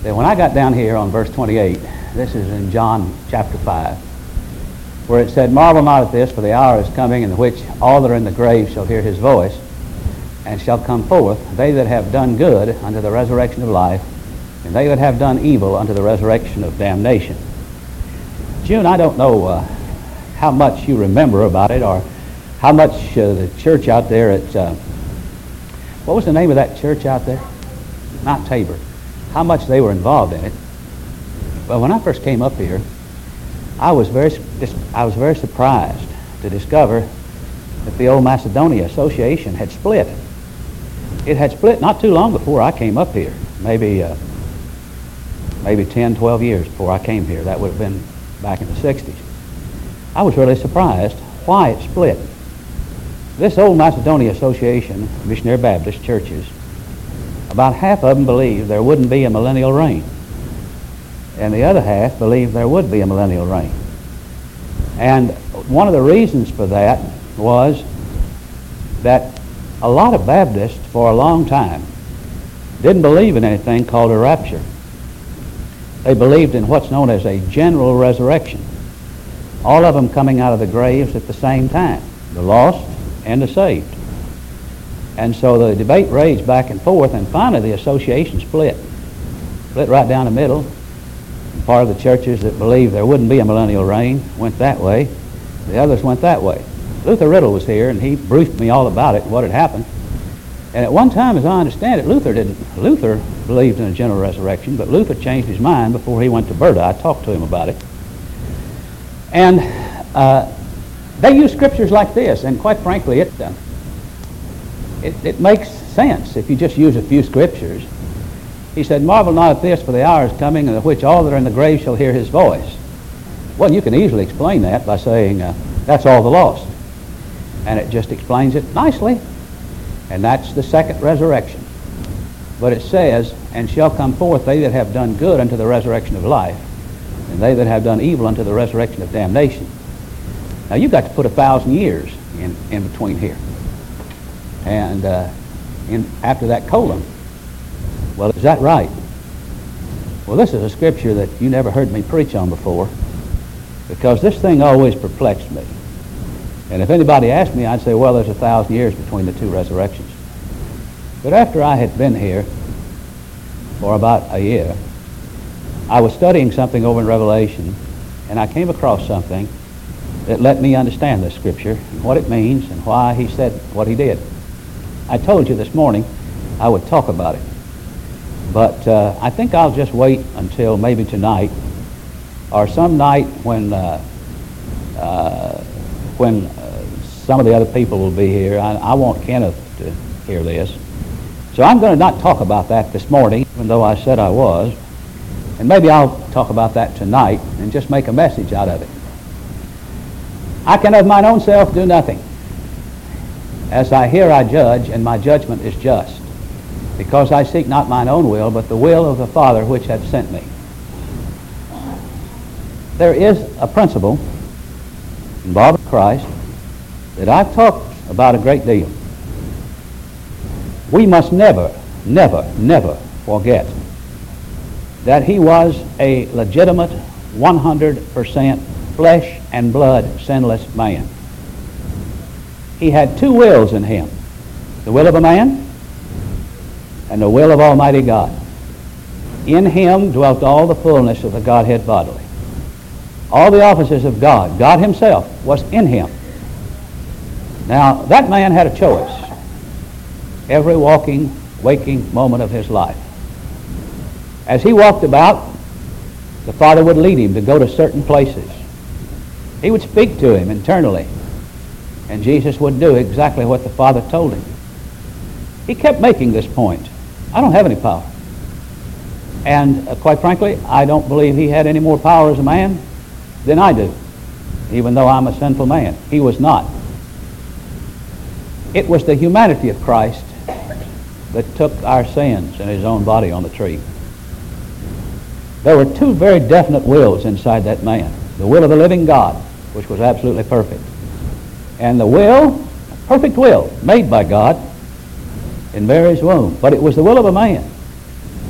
that when I got down here on verse 28, this is in John chapter 5, where it said, "Marvel not at this, for the hour is coming in which all that are in the grave shall hear his voice, and shall come forth, they that have done good unto the resurrection of life, and they that have done evil unto the resurrection of damnation." June, I don't know how much you remember about it, or how much the church out there at, what was the name of that church out there? Mount Tabor. How much they were involved in it. Well, when I first came up here, I was very surprised to discover that the old Macedonia Association had split. It had split not too long before I came up here, maybe 10, 12 years before I came here. That would have been back in the 60s. I was really surprised why it split. This old Macedonia Association, Missionary Baptist churches, about half of them believed there wouldn't be a millennial reign, and the other half believed there would be a millennial reign. And one of the reasons for that was that a lot of Baptists for a long time didn't believe in anything called a rapture. They believed in what's known as a general resurrection, all of them coming out of the graves at the same time, the lost and the saved. And so the debate raged back and forth, and finally the association split right down the middle. Part of the churches that believed there wouldn't be a millennial reign went that way. The others went that way. Luther Riddle was here, and he briefed me all about it and what had happened. And at one time, as I understand it, Luther believed in a general resurrection, but Luther changed his mind before he went to Berta. I talked to him about it. And they use scriptures like this, and quite frankly, it makes sense if you just use a few scriptures. He said, "Marvel not at this, for the hour is coming in which all that are in the grave shall hear his voice." Well, you can easily explain that by saying, that's all the lost. And it just explains it nicely. And that's the second resurrection. But it says, "And shall come forth they that have done good unto the resurrection of life, and they that have done evil unto the resurrection of damnation." Now you've got to put 1,000 years in between here. And after that colon. Well, is that right? Well, this is a scripture that you never heard me preach on before, because this thing always perplexed me. And if anybody asked me, I'd say, well, there's 1,000 years between the two resurrections. But after I had been here for about a year, I was studying something over in Revelation, and I came across something that let me understand this scripture and what it means and why he said what he did. I told you this morning I would talk about it. But I think I'll just wait until maybe tonight or some night when some of the other people will be here. I want Kenneth to hear this. So I'm going to not talk about that this morning, even though I said I was. And maybe I'll talk about that tonight and just make a message out of it. "I can of mine own self do nothing. As I hear I judge, and my judgment is just. Because I seek not mine own will, but the will of the Father which hath sent me." There is a principle involving Christ that I've talked about a great deal. We must never, never, never forget that he was a legitimate 100% flesh and blood sinless man. He had two wills in him, the will of a man and the will of Almighty God. In him dwelt all the fullness of the Godhead bodily. All the offices of God, God himself was in him. Now, that man had a choice every waking moment of his life. As he walked about, the Father would lead him to go to certain places. He would speak to him internally, and Jesus would do exactly what the Father told him. He kept making this point. I don't have any power. And quite frankly, I don't believe he had any more power as a man than I do, even though I'm a sinful man. He was not. It was the humanity of Christ that took our sins in his own body on the tree. There were two very definite wills inside that man. The will of the living God, which was absolutely perfect, and the will, perfect will, made by God in Mary's womb. But it was the will of a man.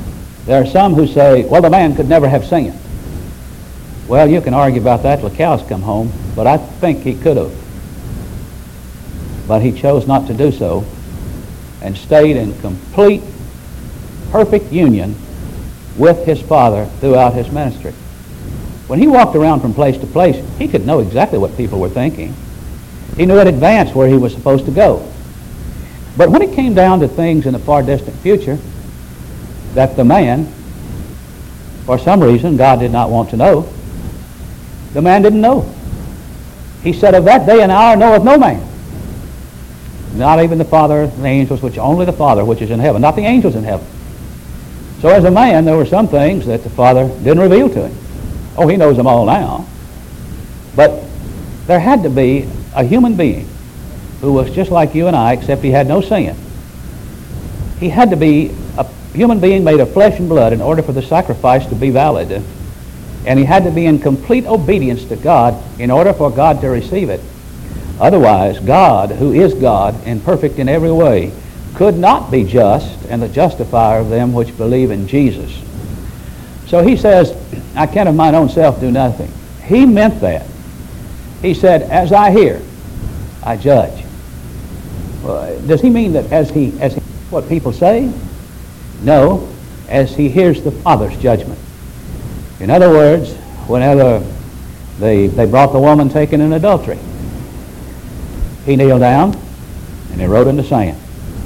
There are some who say, well, the man could never have sinned. Well, you can argue about that till the cows come home, but I think he could have. But he chose not to do so and stayed in complete, perfect union with his Father throughout his ministry. When he walked around from place to place, he could know exactly what people were thinking. He knew in advance where he was supposed to go. But when it came down to things in the far distant future that the man, for some reason God did not want to know, the man didn't know. He said, of that day and hour knoweth no man, not even the Father and the angels, which only the Father which is in heaven, not the angels in heaven. So as a man, there were some things that the Father didn't reveal to him. Oh, he knows them all now. But there had to be a human being who was just like you and I, except he had no sin. He had to be a human being made of flesh and blood in order for the sacrifice to be valid. And he had to be in complete obedience to God in order for God to receive it. Otherwise, God, who is God and perfect in every way, could not be just and the justifier of them which believe in Jesus. So he says, I can of mine own self do nothing. He meant that. He said, as I hear, I judge. Well, does he mean that as he what people say? No, as he hears the Father's judgment. In other words, whenever they brought the woman taken in adultery, he kneeled down and he wrote in the sand.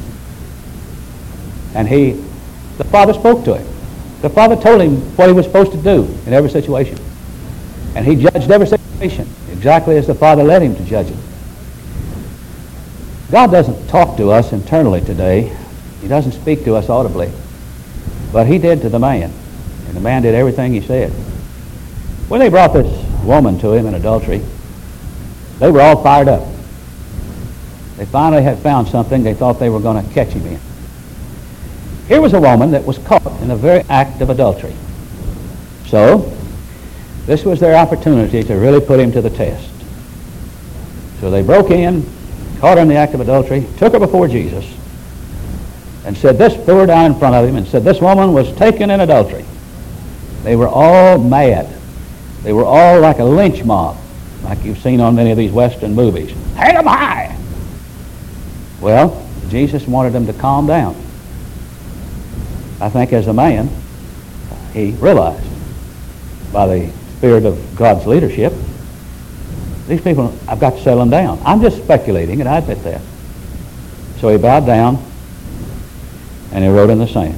And the Father spoke to him. The Father told him what he was supposed to do in every situation. And he judged every situation exactly as the Father led him to judge it. God doesn't talk to us internally today. He doesn't speak to us audibly. But he did to the man. And the man did everything he said. When they brought this woman to him in adultery, they were all fired up. They finally had found something they thought they were going to catch him in. Here was a woman that was caught in the very act of adultery. So, this was their opportunity to really put him to the test. So they broke in, caught her in the act of adultery, took her before Jesus, and said this, threw her down in front of him, and said this woman was taken in adultery. They were all mad. They were all like a lynch mob, like you've seen on many of these Western movies. Hang 'em high! Well, Jesus wanted them to calm down. I think as a man, he realized by the Spirit of God's leadership, these people, I've got to settle them down. I'm just speculating, and I admit that. So he bowed down, and he wrote in the sand.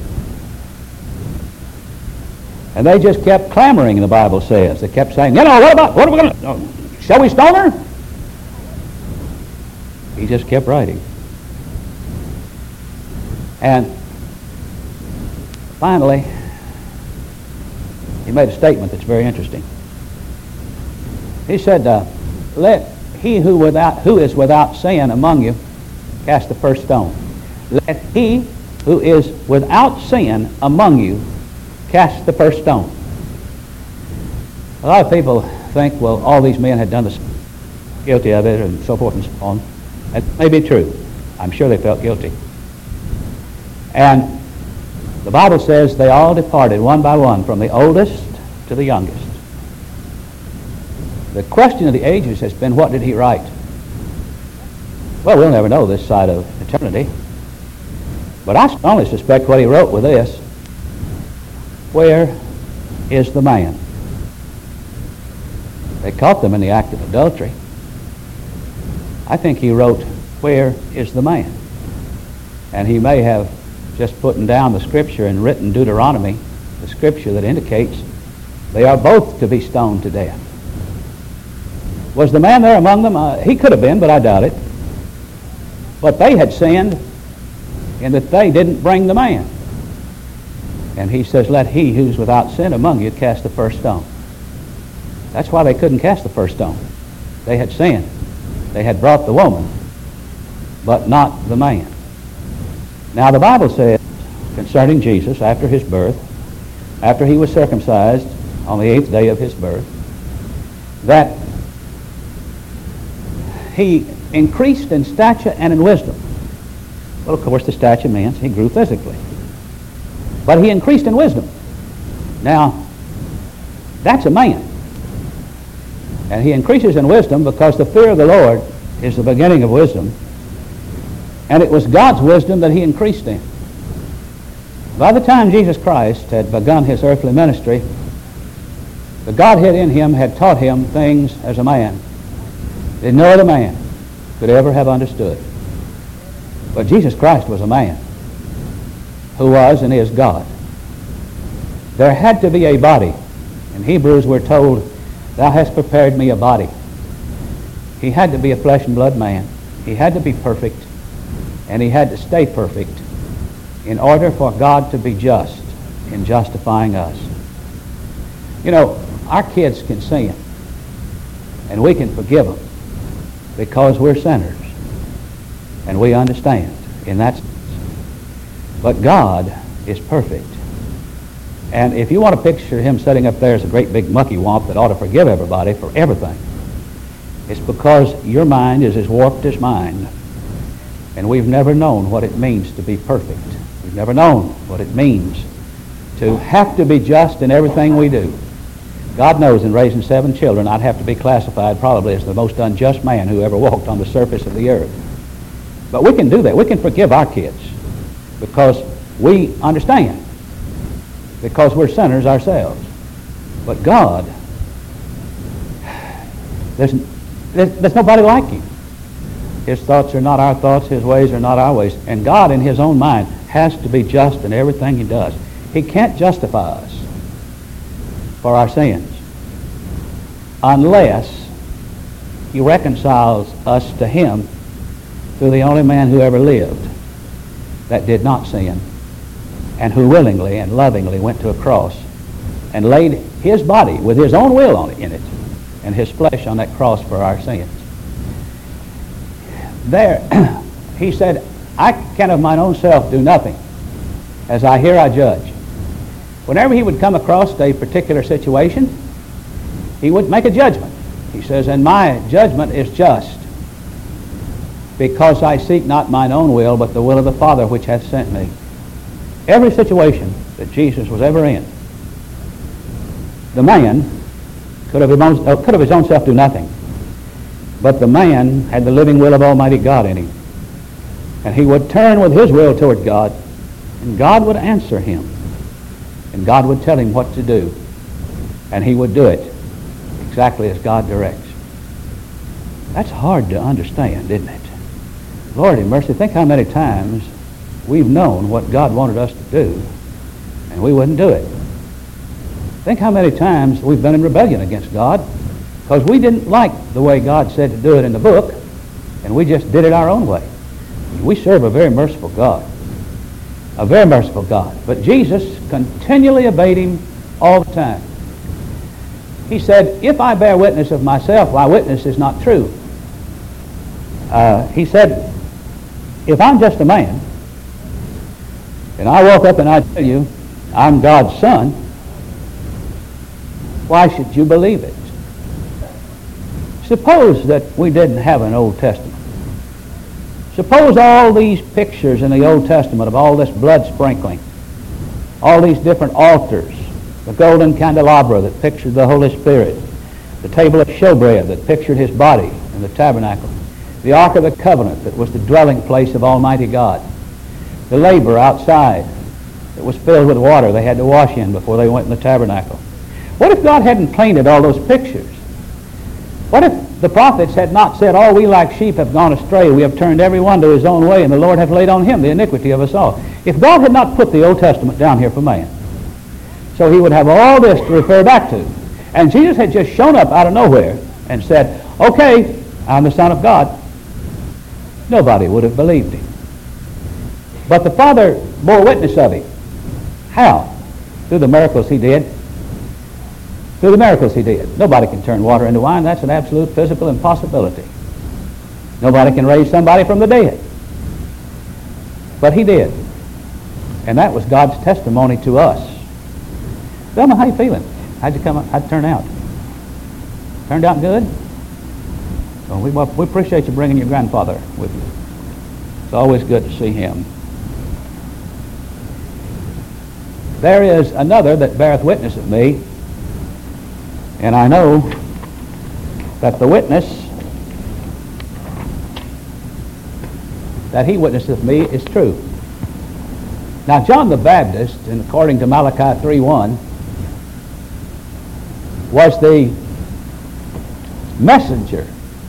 And they just kept clamoring, the Bible says. They kept saying, what are we going to, shall we stone her? He just kept writing. And finally, he made a statement that's very interesting. He said, let he who is without sin among you cast the first stone. Let he who is without sin among you cast the first stone. A lot of people think, well, all these men had done this, guilty of it, and so forth and so on. That may be true. I'm sure they felt guilty. And the Bible says they all departed one by one, from the oldest to the youngest. The question of the ages has been, what did he write? Well, we'll never know this side of eternity. But I strongly suspect what he wrote was this: where is the man? They caught them in the act of adultery. I think he wrote, where is the man? And he may have just put down the scripture and written Deuteronomy, the scripture that indicates they are both to be stoned to death. Was the man there among them? He could have been, but I doubt it. But they had sinned in that they didn't bring the man. And he says, let he who's without sin among you cast the first stone. That's why they couldn't cast the first stone. They had sinned. They had brought the woman, but not the man. Now the Bible says concerning Jesus, after his birth, after he was circumcised on the 8th day of his birth, that he increased in stature and in wisdom. Well, of course, the stature means he grew physically. But he increased in wisdom. Now, that's a man. And he increases in wisdom because the fear of the Lord is the beginning of wisdom. And it was God's wisdom that he increased in. By the time Jesus Christ had begun his earthly ministry, the Godhead in him had taught him things as a man that no other man could ever have understood. But Jesus Christ was a man who was and is God. There had to be a body. In Hebrews we're told, thou hast prepared me a body. He had to be a flesh and blood man. He had to be perfect, and he had to stay perfect in order for God to be just in justifying us. You know, our kids can sin, and we can forgive them because we're sinners, and we understand in that sense. But God is perfect. And if you want to picture him sitting up there as a great big mucky womp that ought to forgive everybody for everything, it's because your mind is as warped as mine. And we've never known what it means to be perfect. We've never known what it means to have to be just in everything we do. God knows in raising 7 children, I'd have to be classified probably as the most unjust man who ever walked on the surface of the earth. But we can do that. We can forgive our kids because we understand, because we're sinners ourselves. But God, there's nobody like him. His thoughts are not our thoughts, his ways are not our ways. And God in his own mind has to be just in everything he does. He can't justify us for our sins unless he reconciles us to him through the only man who ever lived that did not sin, and who willingly and lovingly went to a cross and laid his body with his own will in it and his flesh on that cross for our sins. There, he said, I can of mine own self do nothing. As I hear, I judge. Whenever he would come across a particular situation, he would make a judgment. He says, and my judgment is just, because I seek not mine own will, but the will of the Father which hath sent me. Every situation that Jesus was ever in, the man could of his own self do nothing. But the man had the living will of Almighty God in him. And he would turn with his will toward God, and God would answer him. And God would tell him what to do. And he would do it exactly as God directs. That's hard to understand, isn't it? Lord in mercy, think how many times we've known what God wanted us to do, and we wouldn't do it. Think how many times we've been in rebellion against God because we didn't like the way God said to do it in the book, and we just did it our own way. We serve a very merciful God. A very merciful God. But Jesus continually obeyed him all the time. He said, if I bear witness of myself, my witness is not true. He said, if I'm just a man, and I walk up and I tell you I'm God's son, why should you believe it? Suppose that we didn't have an Old Testament. Suppose all these pictures in the Old Testament of all this blood sprinkling, all these different altars, the golden candelabra that pictured the Holy Spirit, the table of showbread that pictured his body in the tabernacle, the Ark of the Covenant that was the dwelling place of Almighty God, the laver outside that was filled with water they had to wash in before they went in the tabernacle. What if God hadn't painted all those pictures? What if the prophets had not said, all we like sheep have gone astray, we have turned every one to his own way, and the Lord hath laid on him the iniquity of us all? If God had not put the Old Testament down here for man, so he would have all this to refer back to, and Jesus had just shown up out of nowhere and said, okay, I'm the Son of God, nobody would have believed him. But the Father bore witness of him. How? Through the miracles he did. Through the miracles he did. Nobody can turn water into wine. That's an absolute physical impossibility. Nobody can raise somebody from the dead. But he did. And that was God's testimony to us. Velma, how you feeling? How'd it turn out? Turned out good? Well, we appreciate you bringing your grandfather with you. It's always good to see him. there is another that beareth witness of me, and I know that the witness that he witnesseth me is true. Now John the Baptist, and according to Malachi 3:1, was the messenger.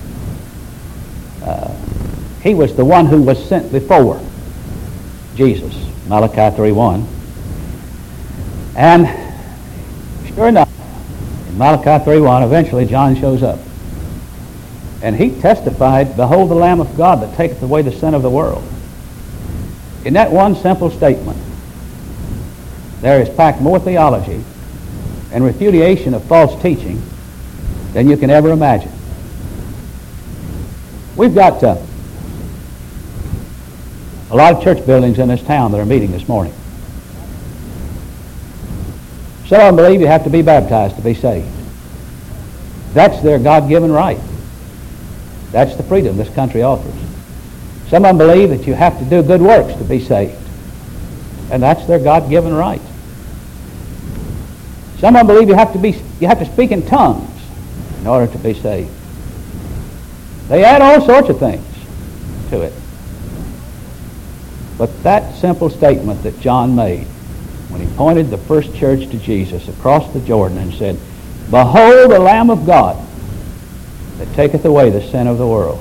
He was the one who was sent before Jesus, Malachi 3:1. And sure enough, in Malachi 3:1, eventually John shows up. And he testified, "Behold the Lamb of God that taketh away the sin of the world." In that one simple statement, there is packed more theology and refutation of false teaching than you can ever imagine. We've got a lot of church buildings in this town that are meeting this morning. Some of them believe you have to be baptized to be saved. That's their God-given right. That's the freedom this country offers. Some of them believe that you have to do good works to be saved. And that's their God-given right. Some of them believe you have to speak in tongues in order to be saved. They add all sorts of things to it. But that simple statement that John made when he pointed the first church to Jesus across the Jordan and said, "Behold the Lamb of God that taketh away the sin of the world."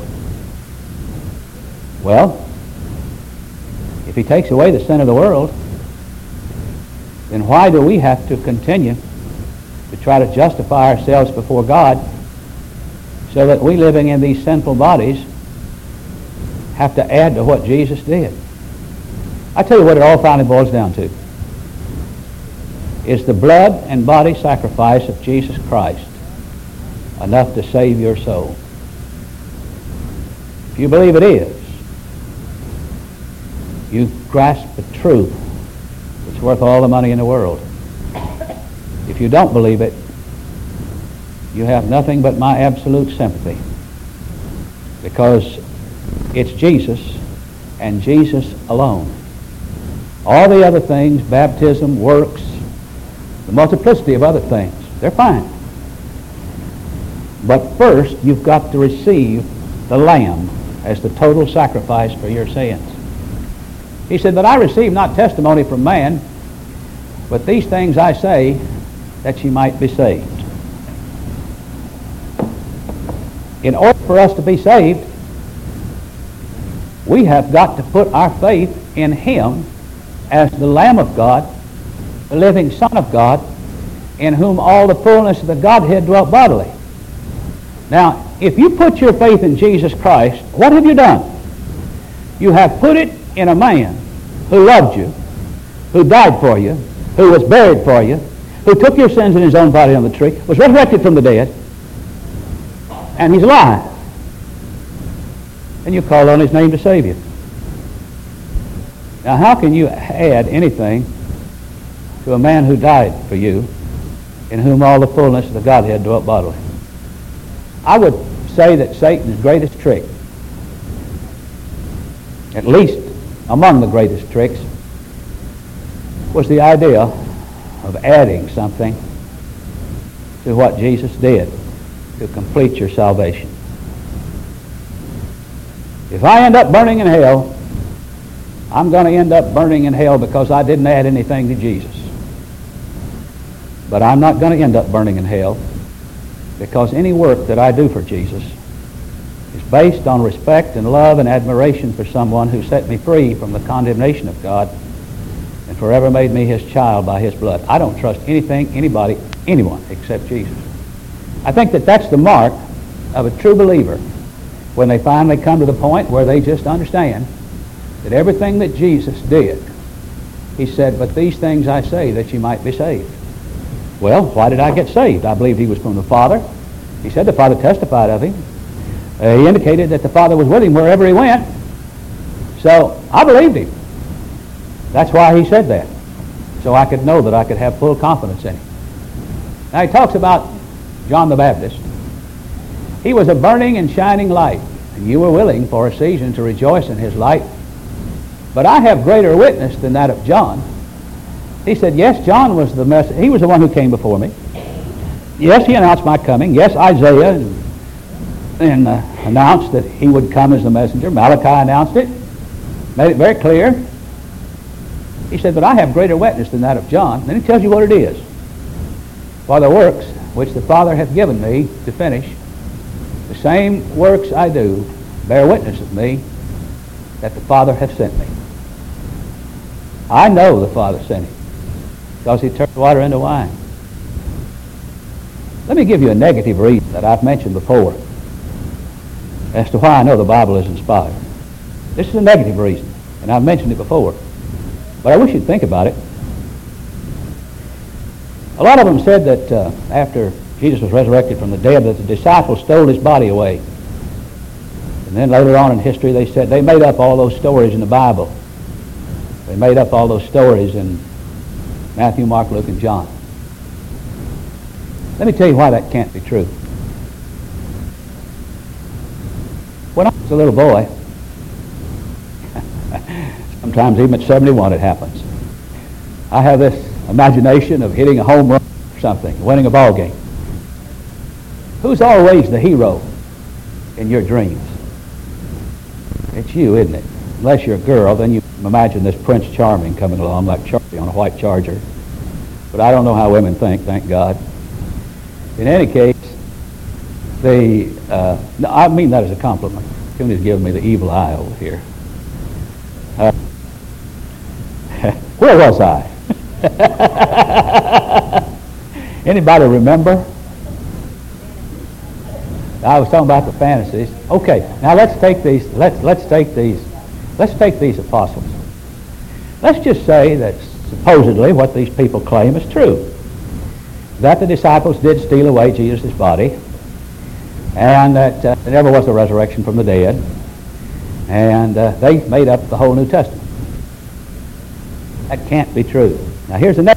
Well, if he takes away the sin of the world, then why do we have to continue to try to justify ourselves before God so that we living in these sinful bodies have to add to what Jesus did? I tell you what it all finally boils down to. Is the blood and body sacrifice of Jesus Christ enough to save your soul? If you believe it is, you grasp a truth that's worth all the money in the world. If you don't believe it, you have nothing but my absolute sympathy, because it's Jesus and Jesus alone. All the other things, baptism, works, the multiplicity of other things, they're fine. But first, you've got to receive the Lamb as the total sacrifice for your sins. He said, "But I receive not testimony from man, but these things I say, that ye might be saved." In order for us to be saved, we have got to put our faith in Him as the Lamb of God, the living Son of God, in whom all the fullness of the Godhead dwelt bodily. Now, if you put your faith in Jesus Christ, what have you done? You have put it in a man who loved you, who died for you, who was buried for you, who took your sins in his own body on the tree, was resurrected from the dead, and he's alive. And you call on his name to save you. Now, how can you add anything to a man who died for you, in whom all the fullness of the Godhead dwelt bodily? I would say that Satan's greatest trick, at least among the greatest tricks, was the idea of adding something to what Jesus did to complete your salvation. If I end up burning in hell, I'm going to end up burning in hell because I didn't add anything to Jesus. But I'm not going to end up burning in hell because any work that I do for Jesus is based on respect and love and admiration for someone who set me free from the condemnation of God and forever made me his child by his blood. I don't trust anything, anybody, anyone except Jesus. I think that that's the mark of a true believer when they finally come to the point where they just understand that everything that Jesus did, he said, "But these things I say that you might be saved." Well, why did I get saved? I believed he was from the Father. He said the Father testified of him. He indicated that the Father was with him wherever he went. So I believed him. That's why he said that, so I could know that I could have full confidence in him. Now he talks about John the Baptist. He was a burning and shining light, and you were willing for a season to rejoice in his light. But I have greater witness than that of John, He said, yes, John was the messenger. He was the one who came before me. Yes, he announced my coming. Yes, Isaiah announced that he would come as the messenger. Malachi announced it, made it very clear. He said, but I have greater witness than that of John. Then he tells you what it is. For the works which the Father hath given me to finish, the same works I do, bear witness of me that the Father hath sent me. I know the Father sent him, because he turned water into wine. Let me give you a negative reason that I've mentioned before as to why I know the Bible is inspired. This is a negative reason, and I've mentioned it before, but I wish you'd think about it. A lot of them said that after Jesus was resurrected from the dead, that the disciples stole his body away. And then later on in history, they said they made up all those stories in the Bible. They made up all those stories in Matthew, Mark, Luke, and John. Let me tell you why that can't be true. When I was a little boy, sometimes even at 71 it happens, I have this imagination of hitting a home run or something, winning a ball game. Who's always the hero in your dreams? It's you, isn't it? Unless you're a girl, then you imagine this Prince Charming coming along like Charlie on a white charger. But I don't know how women think, thank God. In any case, no, I mean that as a compliment. Cooney's giving me the evil eye over here. Where was I? Anybody remember? I was talking about the fantasies. Okay, now let's take these. Let's take these apostles. Let's just say that supposedly what these people claim is true. That the disciples did steal away Jesus' body, and that there never was a resurrection from the dead, and they made up the whole New Testament. That can't be true. Now here's the next.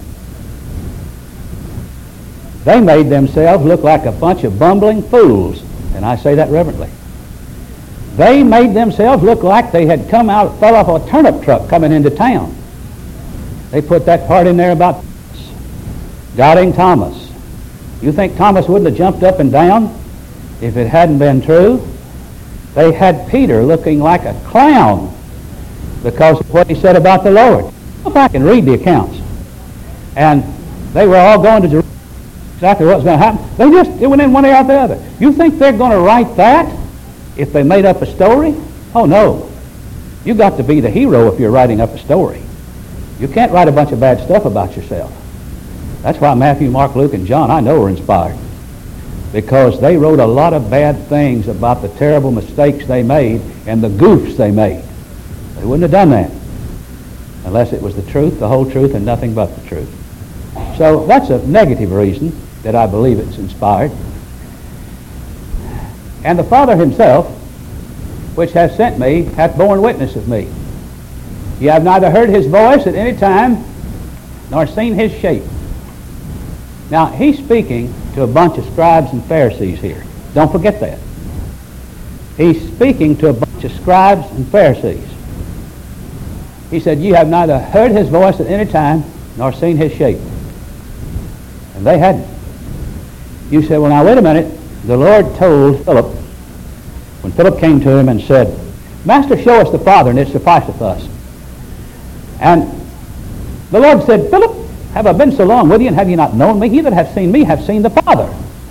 They made themselves look like a bunch of bumbling fools, and I say that reverently. They made themselves look like they had fell off a turnip truck coming into town. They put that part in there about doubting Thomas. You think Thomas wouldn't have jumped up and down if it hadn't been true? They had Peter looking like a clown because of what he said about the Lord. Go back and read the accounts. And they were all going to Jerusalem. Exactly what was going to happen. It went in one ear out the other. You think they're going to write that if they made up a story? Oh, no. You've got to be the hero if you're writing up a story. You can't write a bunch of bad stuff about yourself. That's why Matthew, Mark, Luke, and John, I know, are inspired. Because they wrote a lot of bad things about the terrible mistakes they made and the goofs they made. They wouldn't have done that unless it was the truth, the whole truth, and nothing but the truth. So that's a negative reason that I believe it's inspired. And the Father himself, which hath sent me, hath borne witness of me. Ye have neither heard his voice at any time, nor seen his shape. Now, he's speaking to a bunch of scribes and Pharisees here. Don't forget that. He's speaking to a bunch of scribes and Pharisees. He said, ye have neither heard his voice at any time, nor seen his shape. And they hadn't. You say, well, now, wait a minute. The Lord told Philip, when Philip came to him and said, Master, show us the Father, and it sufficeth us. And the Lord said, Philip, have I been so long with you, and have you not known me? He that hath seen me hath seen the Father.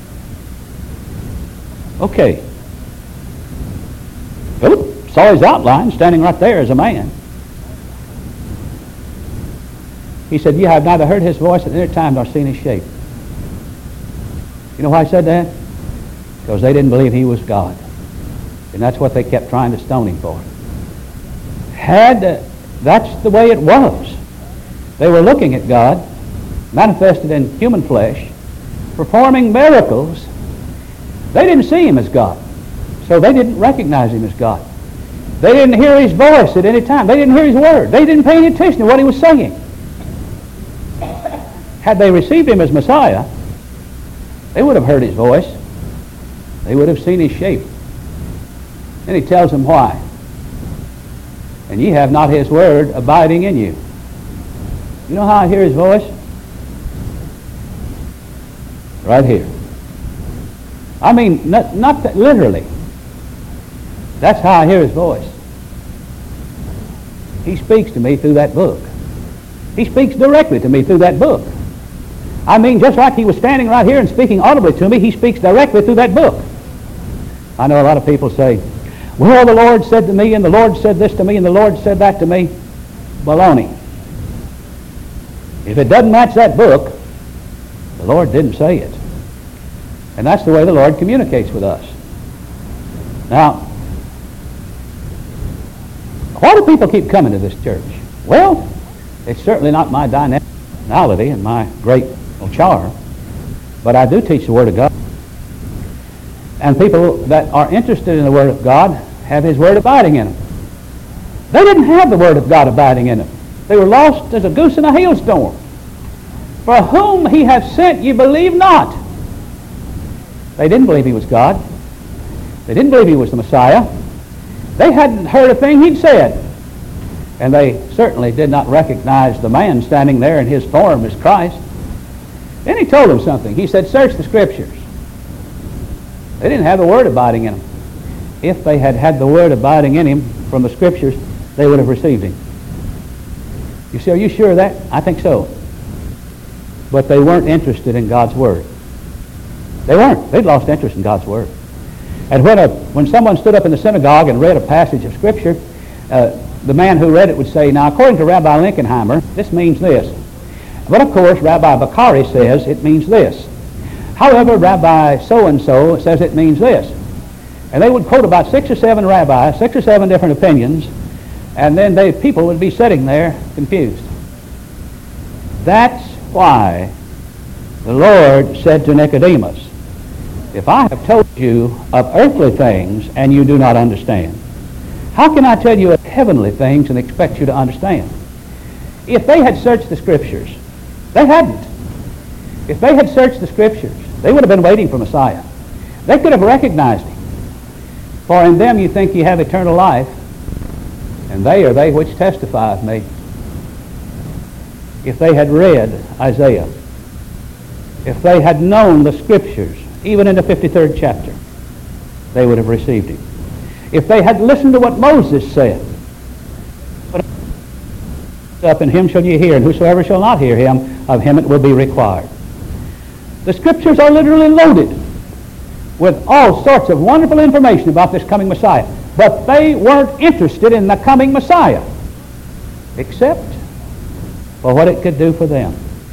Okay. Philip saw his outline standing right there as a man. He said, you have neither heard his voice at any time nor seen his shape. You know why I said that? Because they didn't believe he was God. And that's what they kept trying to stone him for. That's the way it was. They were looking at God, manifested in human flesh, performing miracles. They didn't see him as God, so they didn't recognize him as God. They didn't hear his voice at any time. They didn't hear his word. They didn't pay any attention to what he was saying. Had they received him as Messiah, they would have heard his voice. They would have seen his shape. And he tells them why. And ye have not his word abiding in you. You know how I hear His voice? Right here. I mean, not that literally. That's how I hear His voice. He speaks to me through that book. He speaks directly to me through that book. I mean, just like He was standing right here and speaking audibly to me, He speaks directly through that book. I know a lot of people say, well, the Lord said to me, and the Lord said this to me, and the Lord said that to me. Baloney. If it doesn't match that book, the Lord didn't say it. And that's the way the Lord communicates with us. Now, why do people keep coming to this church? Well, it's certainly not my dynamicality and my great charm, but I do teach the Word of God. And people that are interested in the Word of God have His Word abiding in them. They didn't have the Word of God abiding in them. They were lost as a goose in a hailstorm. For whom He hath sent, ye believe not. They didn't believe He was God. They didn't believe He was the Messiah. They hadn't heard a thing He'd said. And they certainly did not recognize the man standing there in His form as Christ. Then He told them something. He said, search the Scriptures. They didn't have the Word abiding in them. If they had had the Word abiding in Him from the Scriptures, they would have received Him. You say, are you sure of that? I think so. But they weren't interested in God's Word. They weren't. They'd lost interest in God's Word. And when someone stood up in the synagogue and read a passage of Scripture, the man who read it would say, now, according to Rabbi Lincolnheimer, this means this. But, of course, Rabbi Bakari says it means this. However, Rabbi so-and-so says it means this. And they would quote about 6 or 7 rabbis, 6 or 7 different opinions, and then people would be sitting there confused. That's why the Lord said to Nicodemus, if I have told you of earthly things and you do not understand, how can I tell you of heavenly things and expect you to understand? If they had searched the Scriptures, they hadn't. If they had searched the Scriptures, they would have been waiting for Messiah. They could have recognized Him. For in them you think ye have eternal life, and they are they which testify of me. If they had read Isaiah, if they had known the Scriptures, even in the 53rd chapter, they would have received Him. If they had listened to what Moses said, up in Him shall ye hear, and whosoever shall not hear Him, of him it will be required. The Scriptures are literally loaded with all sorts of wonderful information about this coming Messiah. But they weren't interested in the coming Messiah, except for what it could do for them.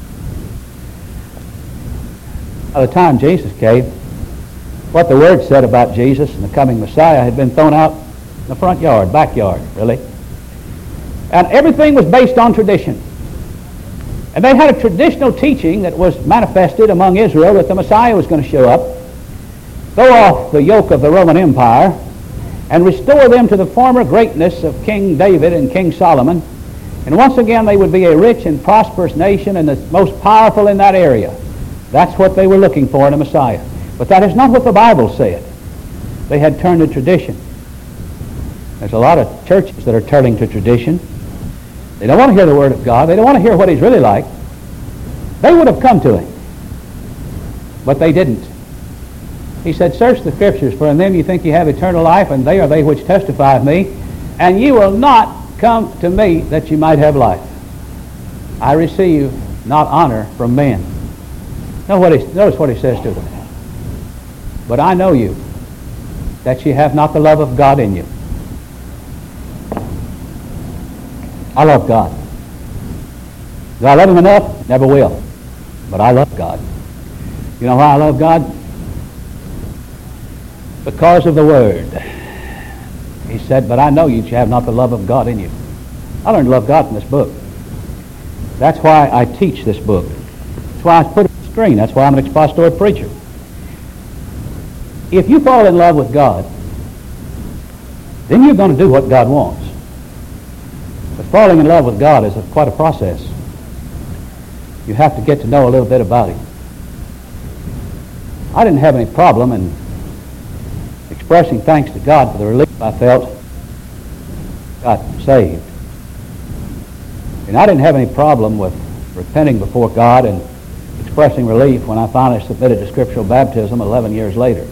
By the time Jesus came, what the Word said about Jesus and the coming Messiah had been thrown out in the front yard, backyard, really. And everything was based on tradition. And they had a traditional teaching that was manifested among Israel that the Messiah was going to show up, throw off the yoke of the Roman Empire, and restore them to the former greatness of King David and King Solomon. And once again they would be a rich and prosperous nation and the most powerful in that area. That's what they were looking for in a Messiah. But that is not what the Bible said. They had turned to tradition. There's a lot of churches that are turning to tradition. They don't want to hear the Word of God. They don't want to hear what He's really like. They would have come to Him, but they didn't. He said, search the Scriptures, for in them you think you have eternal life, and they are they which testify of me, and ye will not come to me that you might have life. I receive not honor from men. Notice what He says to them. But I know you, that ye have not the love of God in you. I love God. Do I love Him enough? Never will. But I love God. You know why I love God? Because of the Word. He said, but I know you have not the love of God in you. I learned to love God from this book. That's why I teach this book. That's why I put it on the screen. That's why I'm an expository preacher. If you fall in love with God, then you're going to do what God wants. But falling in love with God is quite a process. You have to get to know a little bit about Him. I didn't have any problem in expressing thanks to God for the relief I felt. Got saved. And I didn't have any problem with repenting before God and expressing relief when I finally submitted to scriptural baptism 11 years later.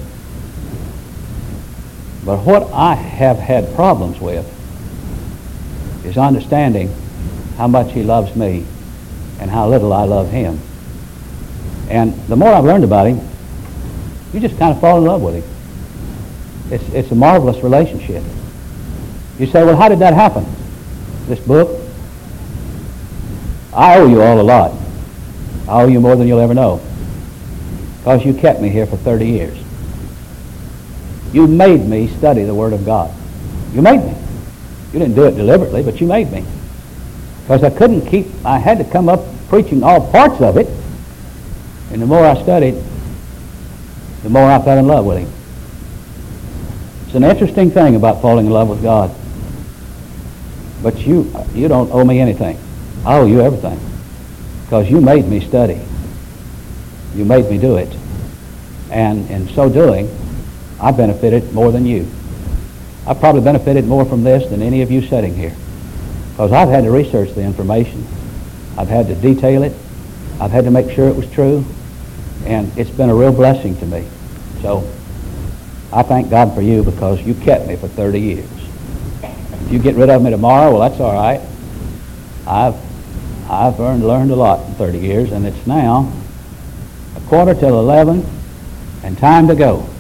But what I have had problems with is understanding how much he loves me and how little I love him. And the more I've learned about him, you just kind of fall in love with him. It's a marvelous relationship. You say, well, how did that happen? This book? I owe you all a lot. I owe you more than you'll ever know, because you kept me here for 30 years. You made me study the Word of God. You made me. You didn't do it deliberately, but you made me. Because I had to come up preaching all parts of it, and the more I studied, the more I fell in love with him. It's an interesting thing about falling in love with God. But you don't owe me anything. I owe you everything. Because you made me study. You made me do it. And in so doing, I benefited more than you. I probably benefited more from this than any of you sitting here. Because I've had to research the information. I've had to detail it. I've had to make sure it was true. And it's been a real blessing to me. So I thank God for you, because you kept me for 30 years. If you get rid of me tomorrow, well, that's all right. I've learned a lot in 30 years, and it's now 11:15 and time to go.